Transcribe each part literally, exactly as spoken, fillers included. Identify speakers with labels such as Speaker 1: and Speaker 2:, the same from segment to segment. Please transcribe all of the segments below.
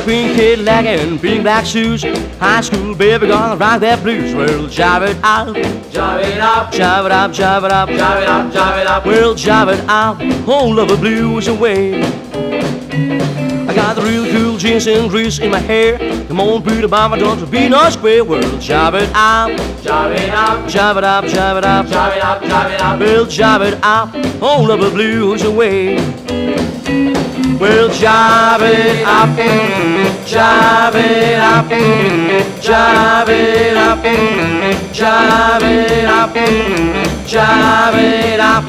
Speaker 1: pink Cadillac and pink black shoes. High school baby gonna rock that blues. Well, jive it out,
Speaker 2: Jive it up,
Speaker 1: jive it up, jive it up,
Speaker 2: jive it up, jive it up.
Speaker 1: well, jive it out, all of the blues away. I got the real cool jeans and grease in my hair. Come on, Peter, by my daughter, be no square. Well, jive it out,
Speaker 2: Jive it up,
Speaker 1: jive it up, jive it up,
Speaker 2: jive it up, jive it up.
Speaker 1: well, jive it out, all of the blues away. Well, jive it up, jive it up, jive it up, jive it up, jive it up,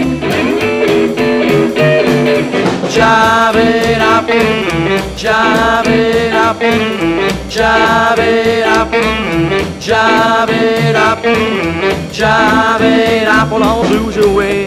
Speaker 1: jive it up, jive it up, jive it up, jive it up, jive it up, all the blues away.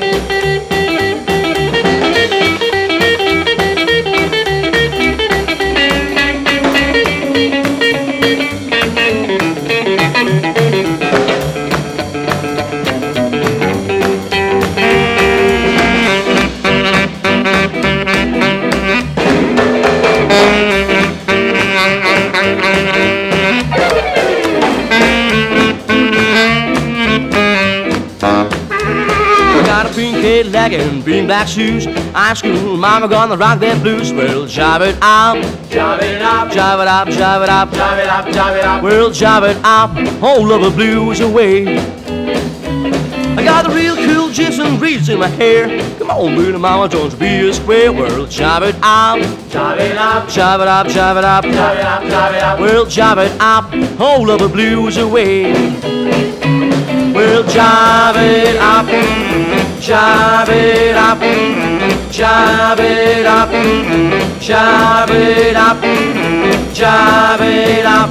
Speaker 1: Cadillac and pink black shoes. High school mama gonna rock that blues. Well, jive it out,
Speaker 2: Jive it up,
Speaker 1: jive it up, jive it up,
Speaker 2: jive it up, jive it up.
Speaker 1: well, jive it up, all of the blues away. I got the real cool jeans and reeds in my hair. Come on, baby, mama, don't you be a square. Well, jive it up,
Speaker 2: Jive it up,
Speaker 1: jive it up, jive it up,
Speaker 2: jive it up, jive it up.
Speaker 1: well, jive it up, all of the blues away. Well, jive it up, jive it up, jive it up, jive it up, jive it up,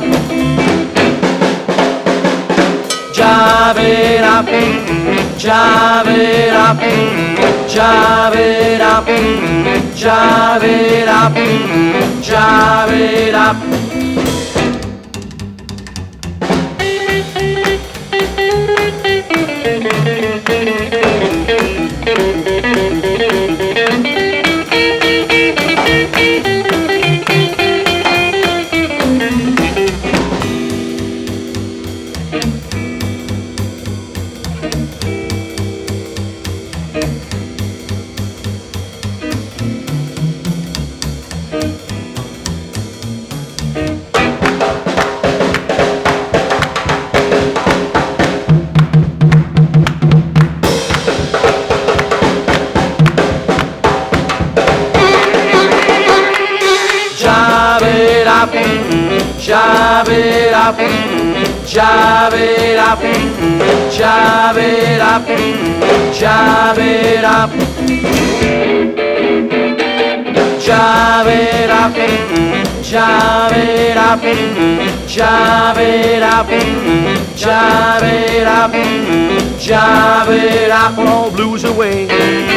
Speaker 1: jive it up, jive it up, jive it up, jive it up, jive it up. Jive it up, jive it up, jive it up, jive it up, jive it up, jive it up, jive it up, jive it up, jive it up, all blues away.